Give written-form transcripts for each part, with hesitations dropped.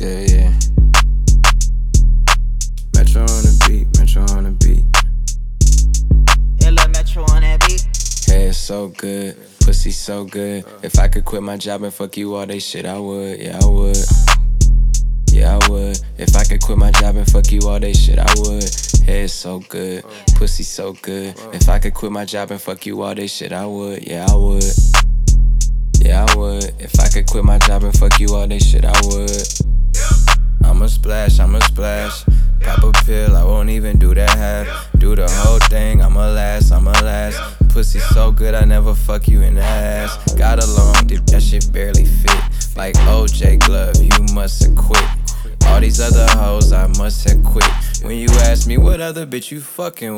Yeah, yeah. Metro on the beat, Metro on the beat. Yeah, lil' Metro on that beat. Hey, it's so good, pussy so good. If I could quit my job and fuck you all day shit, I would, yeah, I would. Yeah, I would. If I could quit my job and fuck you all day shit, I would. Hey, it's so good, pussy so good. If I could quit my job and fuck you all day shit, I would, yeah, I would. Yeah, I would. If I could quit my job and fuck you all day shit, I would. I'ma splash, I'ma splash. Pop a pill, I won't even do that half. Do the whole thing, I'ma last, I'ma last. Pussy so good, I never fuck you in the ass. Got along, that shit barely fit. Like OJ Glove, you must have quit. All these other hoes, I must have quit. When you ask me what other bitch you fucking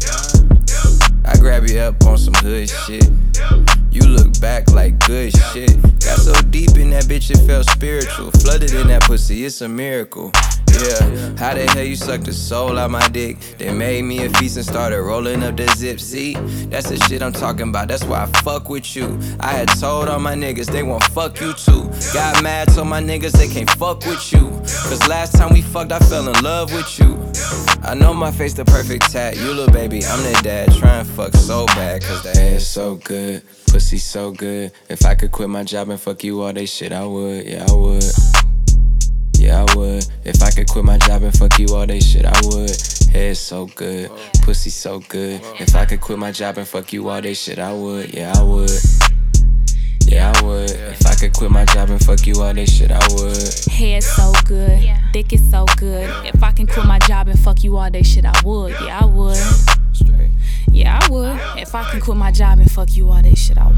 with, I grab you up on some hood shit. You look back like good shit. Got so deep in that bitch it felt spiritual. Flooded in that pussy, it's a miracle. Yeah, how the hell you sucked the soul out my dick? They made me a feast and started rolling up the zip. See, that's the shit I'm talking about, that's why I fuck with you. I had told all my niggas they won't fuck you too. Got mad, told my niggas they can't fuck with you. Cause last time we fucked I fell in love with you. I know my face the perfect tat. You little baby, I'm the dad. Trying to fuck so bad cause the ass so good, pussy so good. If I could quit my job and fuck you all day shit, I would, yeah, I would. Yeah, I would. If I could quit my job and fuck you all day shit, I would. Head so good, pussy so good. If I could quit my job and fuck you all day shit, I would, yeah, I would. Yeah, I would. If I could quit my job and fuck you all day shit, I would. Head so good, dick is so good. If I can quit my job and fuck you all day shit, I would, yeah, I would. Straight. Yeah, I would. If I can quit my job and fuck you all day shit, I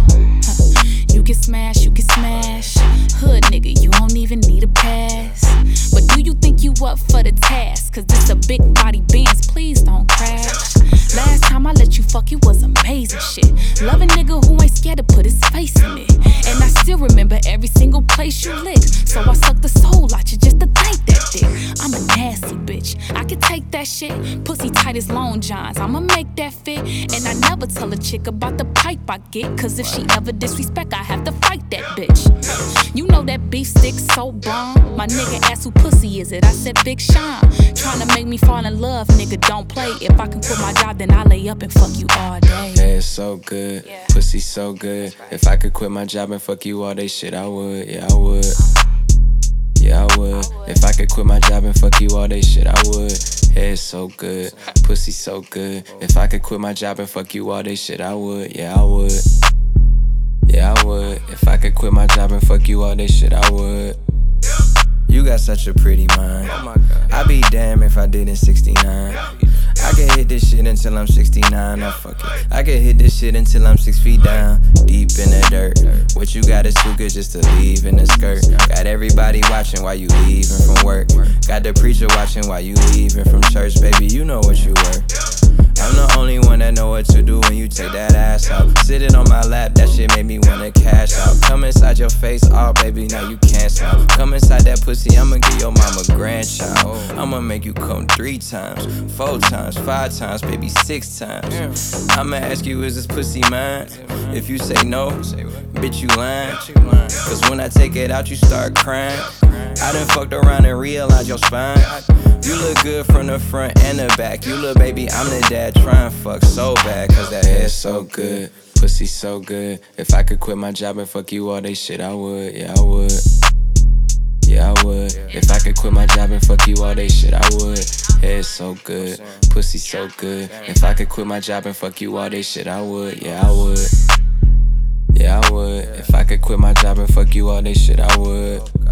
would. You can smash, you can smash. Hood nigga, you don't even need a pass. But do you think you up for the task? Cause this a big body Benz, please don't crash. Last time I let you fuck, it was amazing shit. Love a nigga who ain't scared to put his face in it. And I still remember every single place you licked. So I sucked the soul out you just to thank that dick. I'm a nasty bitch, I can take that shit. Pussy tight as Long Johns, I'ma make that fit. And I never tell a chick about the pipe I get. Cause if she ever disrespect, I have to fight that bitch. You know that beef stick so bomb. My nigga asked who pussy is it, I said Big Sean. Tryna make me fall in love, nigga, don't play. If I can quit my job, then I lay up and fuck you all day. Yeah, it's so good, pussy so good. If I could quit my job and fuck you all day shit, I would, yeah, I would. Yeah, I would. If I could quit my job and fuck you all day shit, I would. Head so good, pussy so good. If I could quit my job and fuck you all day shit, I would, yeah, I would. Yeah, I would. If I could quit my job and fuck you all day shit, I would. You got such a pretty mind. Oh my God. I'd be damned if I didn't 69. I can hit this shit until I'm 69. Oh, fuck it. I can hit this shit until I'm 6 feet down, deep in the dirt. What you gotta do good just to leave in the skirt. Got everybody watching while you leaving from work. Got the preacher watching while you leaving from church. Baby, you know what you were. I'm the only one that know what to do when you take that ass out. Sitting on my lap, that shit made me wanna cash out. Come inside your face, oh baby, now you can't smile. Come inside that pussy, I'ma give your mama grandchild. I'ma make you come 3 times, 4 times, 5 times, baby 6 times. I'ma ask you, is this pussy mine? If you say no, bitch you lying. Cause when I take it out, you start crying. I done fucked around and realized your spine. You look good from the front and the back. You look baby, I'm the dad, trying fuck so bad. Cause that head so good, pussy so good. If I could quit my job and fuck you all day shit, I would, yeah, I would. Yeah, I would. If I could quit my job and fuck you all day shit, I would. Head so good, pussy so good. If I could quit my job and fuck you all day shit, I would, yeah, I would. Yeah, I would. If I could quit my job and fuck you all day shit, I would.